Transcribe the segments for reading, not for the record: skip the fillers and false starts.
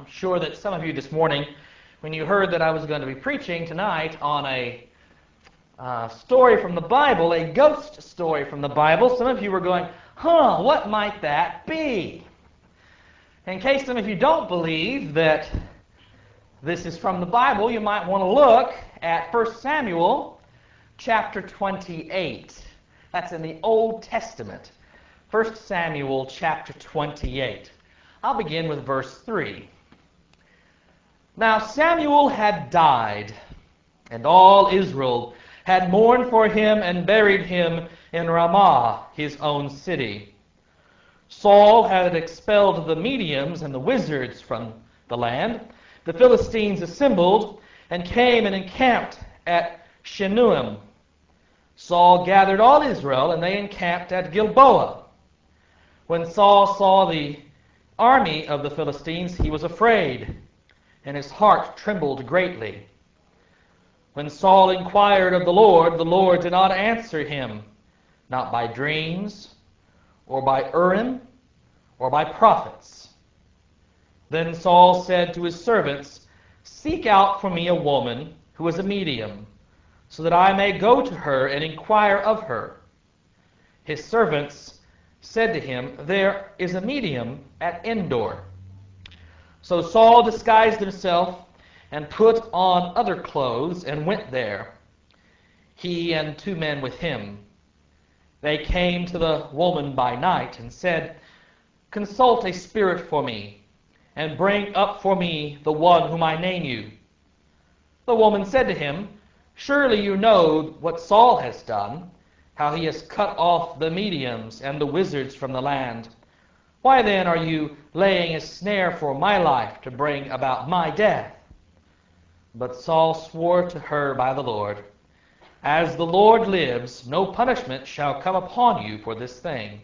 sure that some of you this morning, when you heard that I was going to be preaching tonight on a story from the Bible, a ghost story from the Bible, some of you were going, what might that be? In case some of you don't believe that this is from the Bible, you might want to look at 1 Samuel chapter 28. That's in the Old Testament. 1 Samuel chapter 28. I'll begin with verse 3. Now Samuel had died, and all Israel had mourned for him and buried him in Ramah, his own city. Saul had expelled the mediums and the wizards from the land. The Philistines assembled and came and encamped at Shenuim. Saul gathered all Israel, and they encamped at Gilboa. When Saul saw the army of the Philistines, he was afraid, and his heart trembled greatly. When Saul inquired of the Lord did not answer him, not by dreams, or by Urim, or by prophets. Then Saul said to his servants, "Seek out for me a woman who is a medium, so that I may go to her and inquire of her." His servants said to him, "There is a medium at Endor." So Saul disguised himself and put on other clothes and went there, he and 2 men with him. They came to the woman by night and said, "Consult a spirit for me, and bring up for me the one whom I name you." The woman said to him, "Surely you know what Saul has done, how he has cut off the mediums and the wizards from the land. Why then are you laying a snare for my life to bring about my death?" But Saul swore to her by the Lord, "As the Lord lives, no punishment shall come upon you for this thing."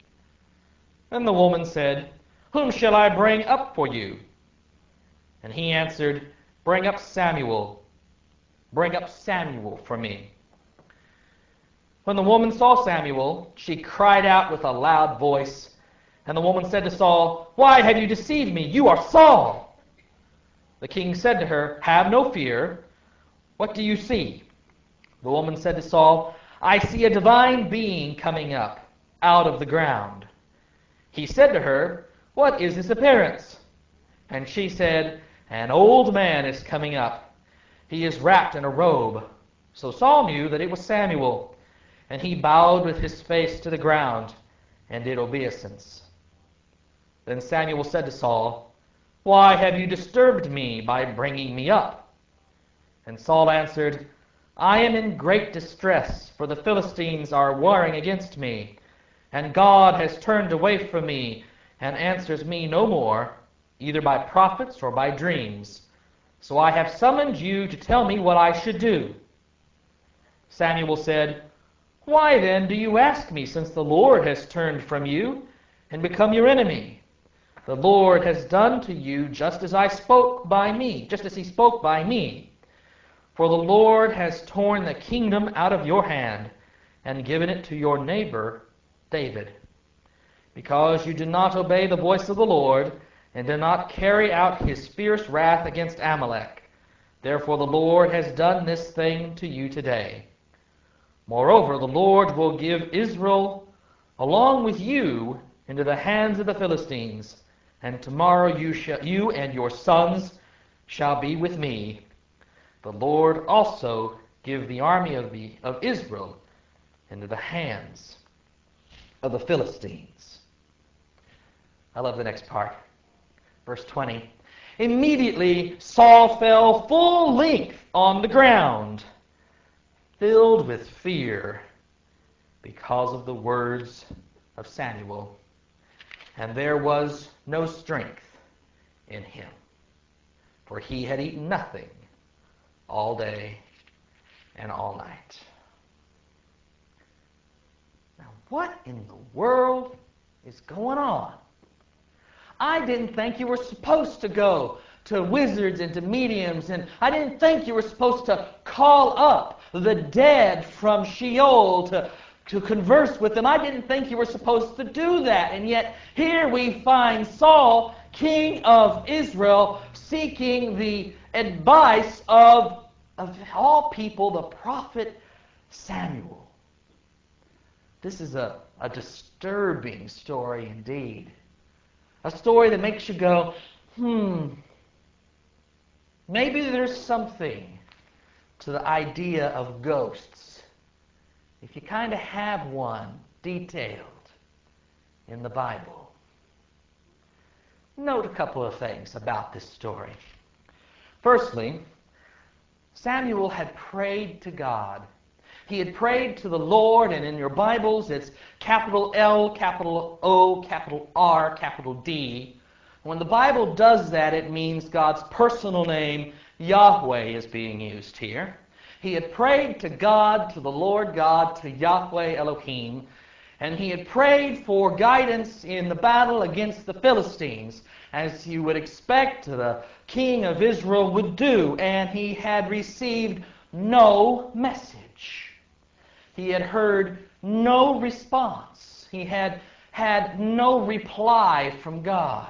Then the woman said, "Whom shall I bring up for you?" And he answered, "Bring up Samuel. Bring up Samuel for me." When the woman saw Samuel, she cried out with a loud voice. And the woman said to Saul, "Why have you deceived me? You are Saul." The king said to her, "Have no fear. What do you see?" The woman said to Saul, "I see a divine being coming up out of the ground." He said to her, "What is this appearance?" And she said, "An old man is coming up. He is wrapped in a robe." So Saul knew that it was Samuel. And he bowed with his face to the ground and did obeisance. Then Samuel said to Saul, "Why have you disturbed me by bringing me up?" And Saul answered, "I am in great distress, for the Philistines are warring against me, and God has turned away from me and answers me no more, either by prophets or by dreams. So I have summoned you to tell me what I should do." Samuel said, "Why then do you ask me, since the Lord has turned from you and become your enemy? The Lord has done to you just as he spoke by me. For the Lord has torn the kingdom out of your hand and given it to your neighbor David. Because you did not obey the voice of the Lord and did not carry out his fierce wrath against Amalek, therefore the Lord has done this thing to you today. Moreover, the Lord will give Israel along with you into the hands of the Philistines, and tomorrow you and your sons shall be with me. The Lord also give the army of Israel into the hands of the Philistines." I love the next part. Verse 20. Immediately Saul fell full length on the ground, filled with fear because of the words of Samuel. And there was no strength in him, for he had eaten nothing all day and all night. Now, what in the world is going on? I didn't think you were supposed to go to wizards and to mediums, and I didn't think you were supposed to call up the dead from Sheol to converse with them. I didn't think you were supposed to do that. And yet here we find Saul king of Israel, seeking the advice of all people, the prophet Samuel. This is a disturbing story indeed. A story that makes you go, maybe there's something to the idea of ghosts if you kind of have one detailed in the Bible. Note a couple of things about this story. Firstly, Samuel had prayed to God. He had prayed to the Lord, and in your Bibles it's capital L, capital O, capital R, capital D. When the Bible does that, it means God's personal name, Yahweh, is being used here. He had prayed to God, to the Lord God, to Yahweh Elohim, and he had prayed for guidance in the battle against the Philistines, as you would expect the king of Israel would do, and he had received no message. He had heard no response. He had had no reply from God.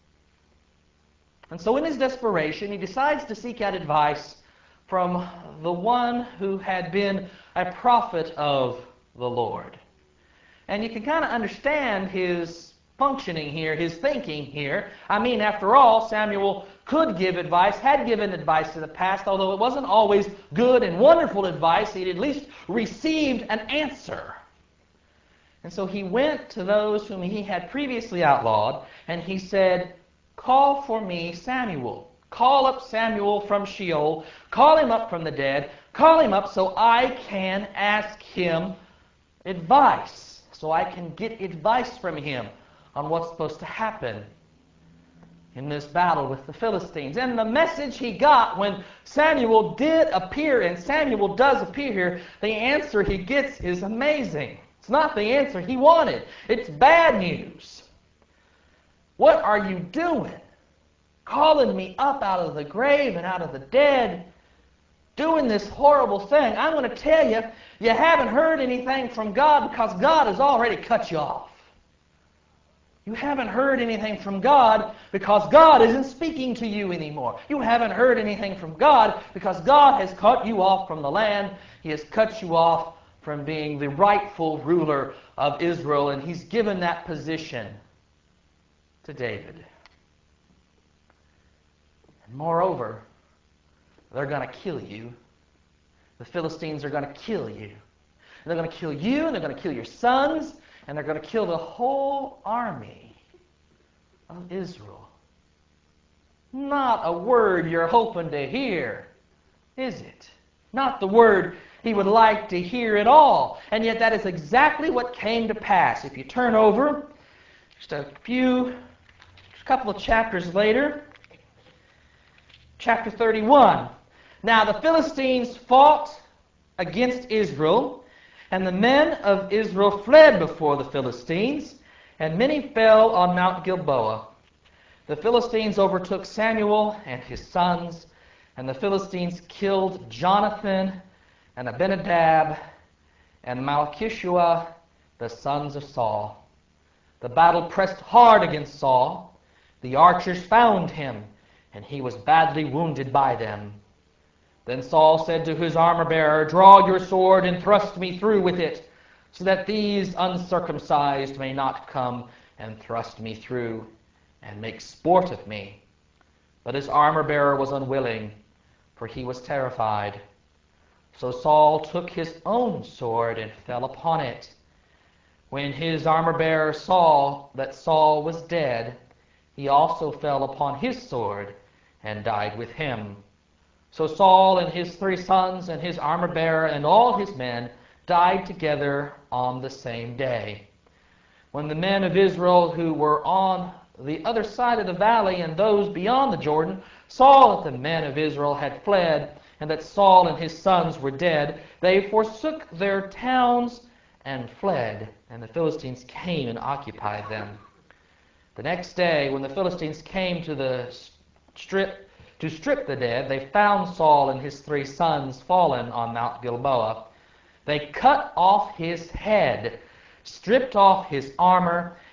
And so in his desperation, he decides to seek out advice from the one who had been a prophet of the Lord. And you can kind of understand his functioning here, his thinking here. I mean, after all, Samuel could give advice, had given advice in the past, although it wasn't always good and wonderful advice. He'd at least received an answer. And so he went to those whom he had previously outlawed, and he said, "Call for me Samuel. Call up Samuel from Sheol. Call him up from the dead. Call him up so I can ask him advice, so I can get advice from him on what's supposed to happen in this battle with the Philistines." And the message he got when Samuel did appear, and Samuel does appear here, the answer he gets is amazing. It's not the answer he wanted. It's bad news. "What are you doing? Calling me up out of the grave and out of the dead, doing this horrible thing. I'm going to tell you, you haven't heard anything from God because God has already cut you off. You haven't heard anything from God because God isn't speaking to you anymore. You haven't heard anything from God because God has cut you off from the land. He has cut you off from being the rightful ruler of Israel, and He's given that position to David. And moreover, they're going to kill you. The Philistines are going to kill you. And they're going to kill you, and they're going to kill your sons, and they're going to kill the whole army of Israel. Not a word you're hoping to hear, is it? Not the word he would like to hear at all. And yet that is exactly what came to pass. If you turn over just a couple of chapters later, chapter 31. Now the Philistines fought against Israel, and the men of Israel fled before the Philistines, and many fell on Mount Gilboa. The Philistines overtook Samuel and his sons, and the Philistines killed Jonathan and Abinadab and Malchishua, the sons of Saul. The battle pressed hard against Saul. The archers found him, and he was badly wounded by them. Then Saul said to his armor-bearer, "Draw your sword and thrust me through with it, so that these uncircumcised may not come and thrust me through and make sport of me." But his armor-bearer was unwilling, for he was terrified. So Saul took his own sword and fell upon it. When his armor-bearer saw that Saul was dead, he also fell upon his sword and died with him. So Saul and his 3 sons and his armor-bearer and all his men died together on the same day. When the men of Israel who were on the other side of the valley and those beyond the Jordan saw that the men of Israel had fled and that Saul and his sons were dead, they forsook their towns and fled, and the Philistines came and occupied them. The next day, when the Philistines came to strip the dead, they found Saul and his 3 sons fallen on Mount Gilboa. They cut off his head, stripped off his armor,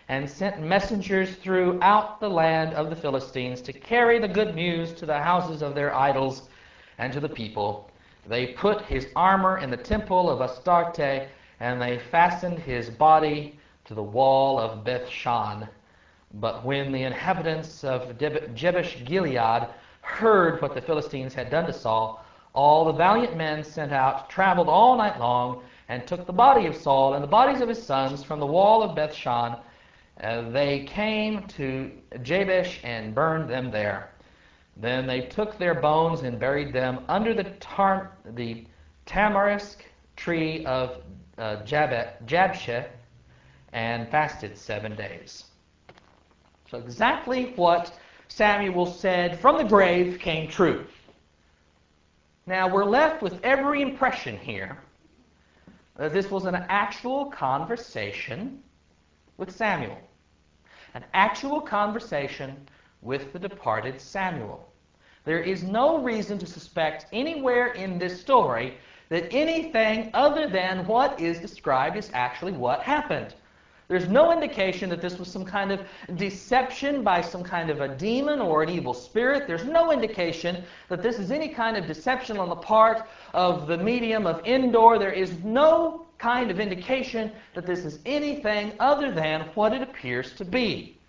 and sent messengers throughout the land of the Philistines to carry the good news to the houses of their idols and to the people. They put his armor in the temple of Astarte, and they fastened his body to the wall of Bethshan. But when the inhabitants of Jabesh-Gilead heard what the Philistines had done to Saul, all the valiant men sent out traveled all night long and took the body of Saul and the bodies of his sons from the wall of Bethshan. They came to Jabesh and burned them there. Then they took their bones and buried them under the tamarisk tree of Jabsheh and fasted 7 days. So exactly what Samuel said from the grave came true. Now we're left with every impression here that this was an actual conversation with Samuel. An actual conversation with the departed Samuel. There is no reason to suspect anywhere in this story that anything other than what is described is actually what happened. There's no indication that this was some kind of deception by some kind of a demon or an evil spirit. There's no indication that this is any kind of deception on the part of the medium of Endor. There is no kind of indication that this is anything other than what it appears to be.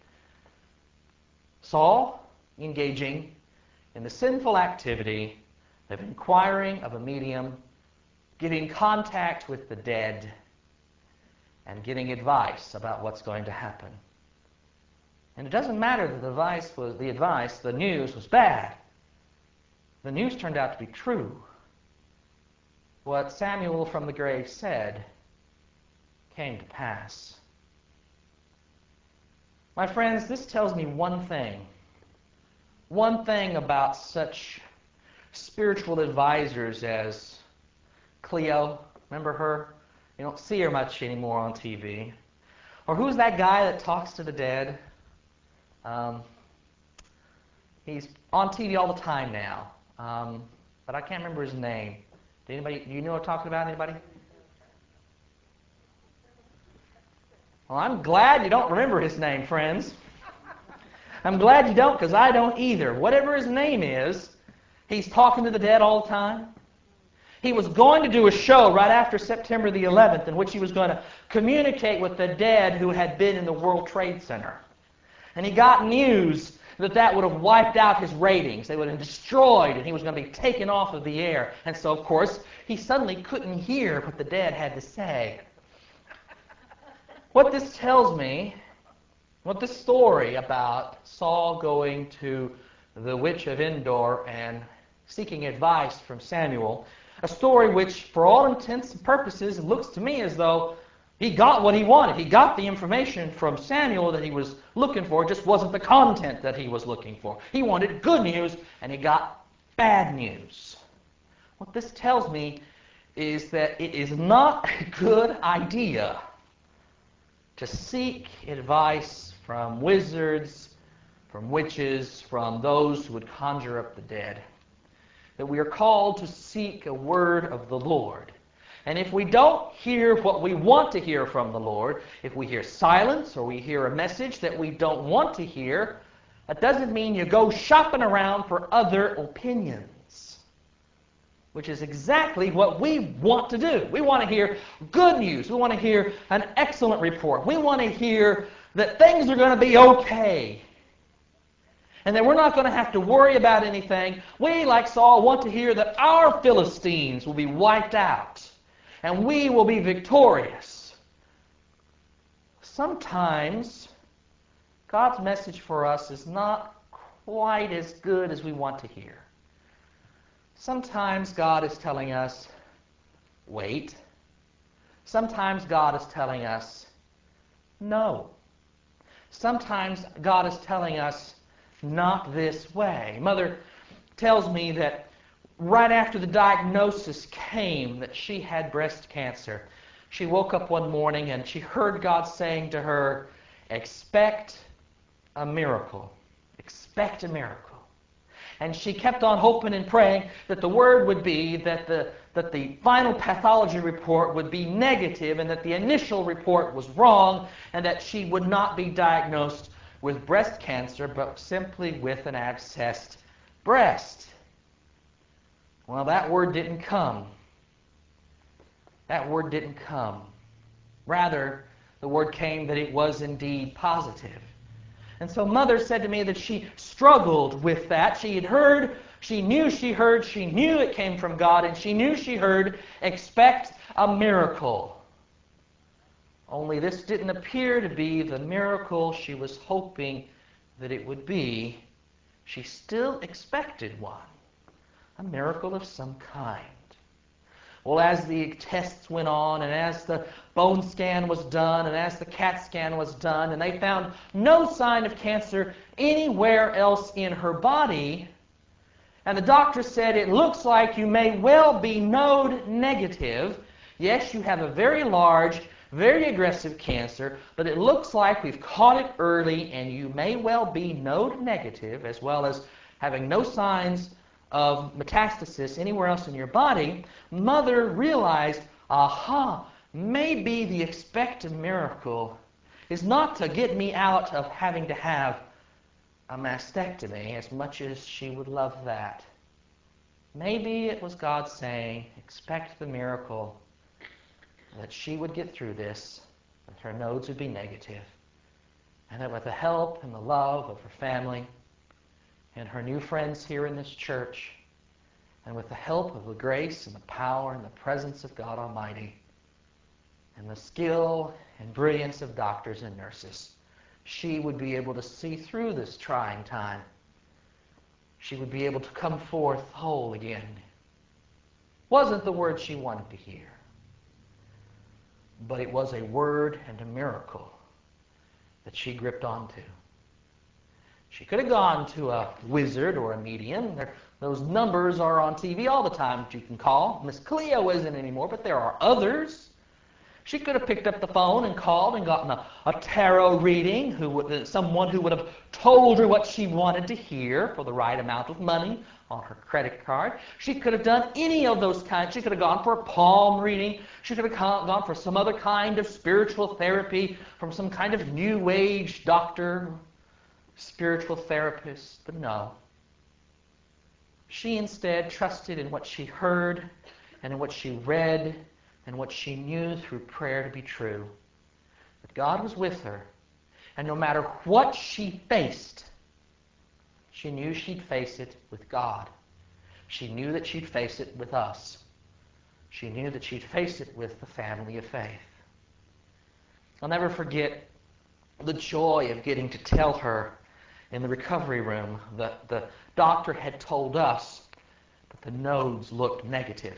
Saul engaging in the sinful activity of inquiring of a medium, getting contact with the dead, and getting advice about what's going to happen. And it doesn't matter that the news was bad. The news turned out to be true. What Samuel from the grave said came to pass. My friends, this tells me one thing. One thing about such spiritual advisors as Cleo. Remember her? You don't see her much anymore on TV. Or who's that guy that talks to the dead? He's on TV all the time now. But I can't remember his name. Do you know what I'm talking about? Anybody? Well, I'm glad you don't remember his name, friends. I'm glad you don't, because I don't either. Whatever his name is, he's talking to the dead all the time. He was going to do a show right after September the 11th in which he was going to communicate with the dead who had been in the World Trade Center. And he got news that would have wiped out his ratings. They would have destroyed, and he was going to be taken off of the air. And so, of course, he suddenly couldn't hear what the dead had to say. What this tells me, what this story about Saul going to the witch of Endor and seeking advice from Samuel, a story which, for all intents and purposes, it looks to me as though he got what he wanted. He got the information from Samuel that he was looking for. It just wasn't the content that he was looking for. He wanted good news, and he got bad news. What this tells me is that it is not a good idea to seek advice from wizards, from witches, from those who would conjure up the dead. That we are called to seek a word of the Lord. And if we don't hear what we want to hear from the Lord, if we hear silence or we hear a message that we don't want to hear, that doesn't mean you go shopping around for other opinions. Which is exactly what we want to do. We want to hear good news. We want to hear an excellent report. We want to hear that things are going to be okay. And that we're not going to have to worry about anything. We, like Saul, want to hear that our Philistines will be wiped out. And we will be victorious. Sometimes God's message for us is not quite as good as we want to hear. Sometimes God is telling us, wait. Sometimes God is telling us, no. Sometimes God is telling us, not this way. Mother tells me that right after the diagnosis came that she had breast cancer, she woke up one morning and she heard God saying to her, expect a miracle. Expect a miracle. And she kept on hoping and praying that the word would be that the final pathology report would be negative and that the initial report was wrong and that she would not be diagnosed with breast cancer but simply with an abscessed breast. Well, that word didn't come. That word didn't come. Rather, the word came that it was indeed positive. And so Mother said to me that she struggled with that. She had heard, she knew it came from God, and she knew she heard, expect a miracle. Only this didn't appear to be the miracle she was hoping that it would be. She still expected one, a miracle of some kind. Well, as the tests went on, and as the bone scan was done, and as the CAT scan was done, and they found no sign of cancer anywhere else in her body, and the doctor said, it looks like you may well be node negative. Yes, you have a very large, very aggressive cancer, but it looks like we've caught it early, and you may well be node negative, as well as having no signs of metastasis anywhere else in your body. Mother realized, aha, maybe the expected miracle is not to get me out of having to have a mastectomy, as much as she would love that. Maybe it was God saying, expect the miracle that she would get through this, that her nodes would be negative, and that with the help and the love of her family and her new friends here in this church, and with the help of the grace and the power and the presence of God Almighty, and the skill and brilliance of doctors and nurses, she would be able to see through this trying time. She would be able to come forth whole again. Wasn't the word she wanted to hear, but it was a word and a miracle that she gripped onto. She could have gone to a wizard or a medium. Those numbers are on TV all the time that you can call. Miss Cleo isn't anymore, but there are others. She could have picked up the phone and called and gotten a tarot reading, someone who would have told her what she wanted to hear for the right amount of money on her credit card. She could have done any of those kinds. She could have gone for a palm reading. She could have gone for some other kind of spiritual therapy from some kind of new age doctor, spiritual therapist, but no. She instead trusted in what she heard and in what she read and what she knew through prayer to be true. That God was with her, and no matter what she faced, she knew she'd face it with God. She knew that she'd face it with us. She knew that she'd face it with the family of faith. I'll never forget the joy of getting to tell her in the recovery room that the doctor had told us that the nodes looked negative.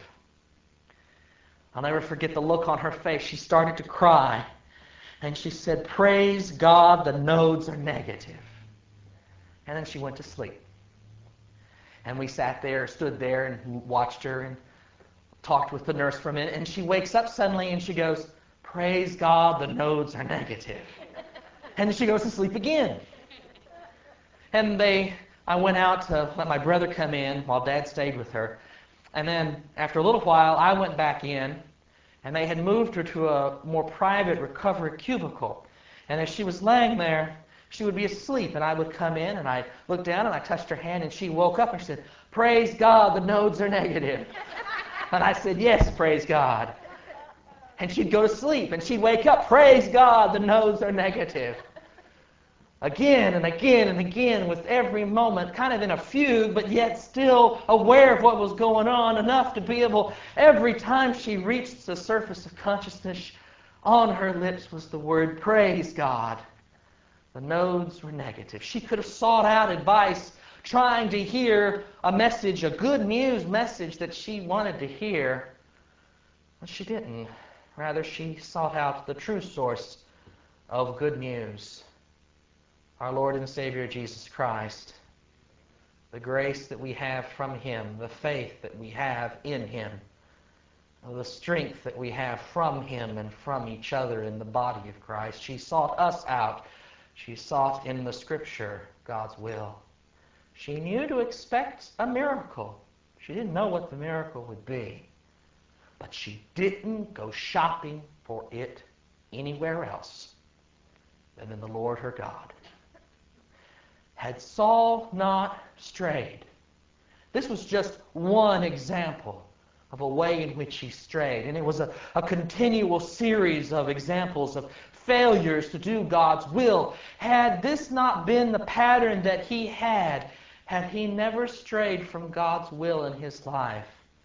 I'll never forget the look on her face. She started to cry, and she said, "Praise God, the nodes are negative." And then she went to sleep. And we stood there and watched her and talked with the nurse for a minute, and she wakes up suddenly and she goes, "Praise God, the nodes are negative." And then she goes to sleep again. And I went out to let my brother come in while Dad stayed with her. And then after a little while, I went back in, and they had moved her to a more private recovery cubicle. And as she was laying there, she would be asleep, and I would come in, and I'd look down, and I touched her hand, and she woke up, and she said, "Praise God, the nodes are negative." And I said, "Yes, praise God." And she'd go to sleep, and she'd wake up, "Praise God, the nodes are negative." Again and again and again, with every moment, kind of in a fugue, but yet still aware of what was going on, enough to be able, every time she reached the surface of consciousness, on her lips was the word, "Praise God." The nodes were negative. She could have sought out advice, trying to hear a message, a good news message that she wanted to hear, but she didn't. Rather, she sought out the true source of good news, our Lord and Savior Jesus Christ, the grace that we have from Him, the faith that we have in Him, the strength that we have from Him and from each other in the body of Christ. She sought us out. She sought in the Scripture God's will. She knew to expect a miracle. She didn't know what the miracle would be. But she didn't go shopping for it anywhere else than in the Lord her God. Had Saul not strayed? This was just one example of a way in which he strayed. And it was a continual series of examples of failures to do God's will. Had this not been the pattern that he had he never strayed from God's will in his life,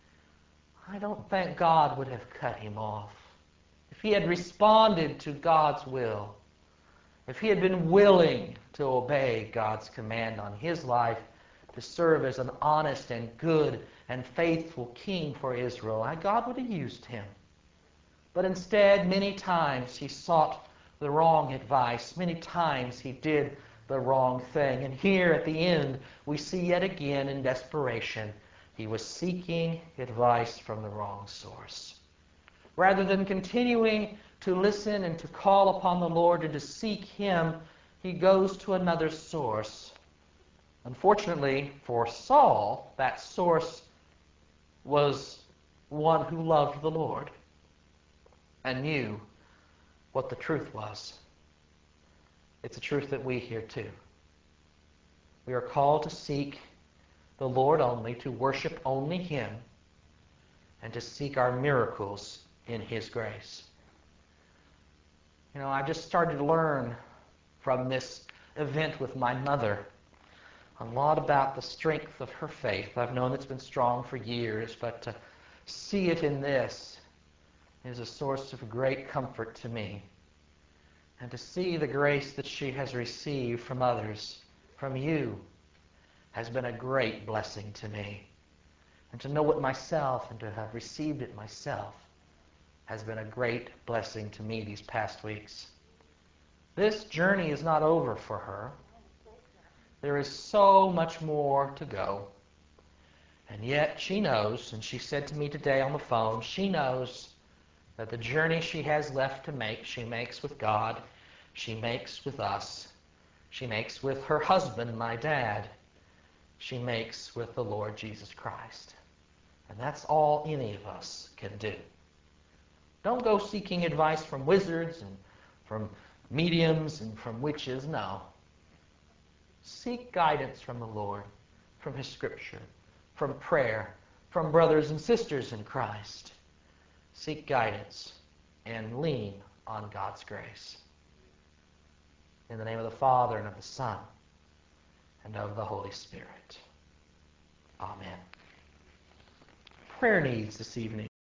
I don't think God would have cut him off. If he had responded to God's will, if he had been willing to obey God's command on his life to serve as an honest and good and faithful king for Israel, God would have used him. But instead, many times he sought the wrong advice. Many times he did the wrong thing. And here at the end, we see yet again in desperation, he was seeking advice from the wrong source. Rather than continuing to listen and to call upon the Lord and to seek him, he goes to another source. Unfortunately for Saul, that source was one who loved the Lord and knew what the truth was. It's a truth that we hear too. We are called to seek the Lord only, to worship only him, and to seek our miracles in his grace. You know, I just started to learn from this event with my mother a lot about the strength of her faith. I've known it's been strong for years, but to see it in this is a source of great comfort to me. And to see the grace that she has received from others, from you, has been a great blessing to me. And to know it myself and to have received it myself has been a great blessing to me these past weeks. This journey is not over for her. There is so much more to go. And yet she knows, and she said to me today on the phone, she knows that the journey she has left to make, she makes with God, she makes with us, she makes with her husband, my dad, she makes with the Lord Jesus Christ. And that's all any of us can do. Don't go seeking advice from wizards and from mediums and from witches, no. Seek guidance from the Lord, from his Scripture, from prayer, from brothers and sisters in Christ. Seek guidance and lean on God's grace. In the name of the Father, and of the Son, and of the Holy Spirit. Amen. Prayer needs this evening.